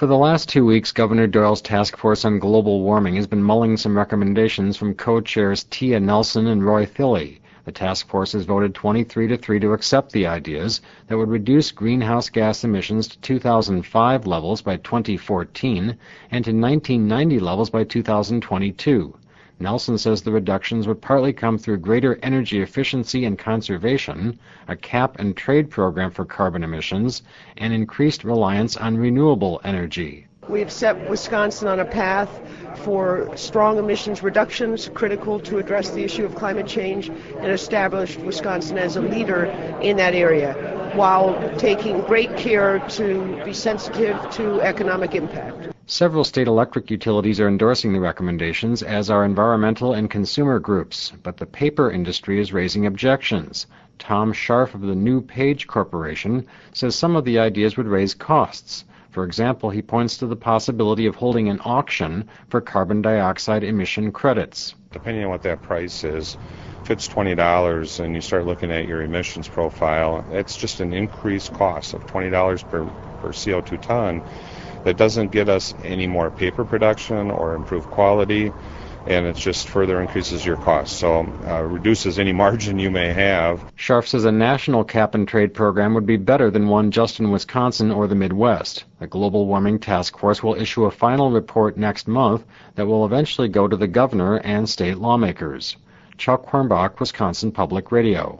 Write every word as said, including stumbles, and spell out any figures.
For the last two weeks, Governor Doyle's Task Force on Global Warming has been mulling some recommendations from co-chairs Tia Nelson and Roy Thilley. The task force has voted twenty-three to three to accept the ideas that would reduce greenhouse gas emissions to two thousand five levels by twenty fourteen and to nineteen ninety levels by two thousand twenty-two. Nelson says the reductions would partly come through greater energy efficiency and conservation, a cap-and-trade program for carbon emissions, and increased reliance on renewable energy. We've set Wisconsin on a path for strong emissions reductions critical to address the issue of climate change and established Wisconsin as a leader in that area while taking great care to be sensitive to economic impact. Several state electric utilities are endorsing the recommendations, as are environmental and consumer groups, but the paper industry is raising objections. Tom Scharf of the New Page Corporation says some of the ideas would raise costs. For example, he points to the possibility of holding an auction for carbon dioxide emission credits. Depending on what that price is, if it's twenty dollars and you start looking at your emissions profile, it's just an increased cost of twenty dollars per, per C O two ton. That doesn't get us any more paper production or improved quality, and it just further increases your costs, so uh, reduces any margin you may have. Scharf says a national cap-and-trade program would be better than one just in Wisconsin or the Midwest. The Global Warming Task Force will issue a final report next month that will eventually go to the governor and state lawmakers. Chuck Hornbach, Wisconsin Public Radio.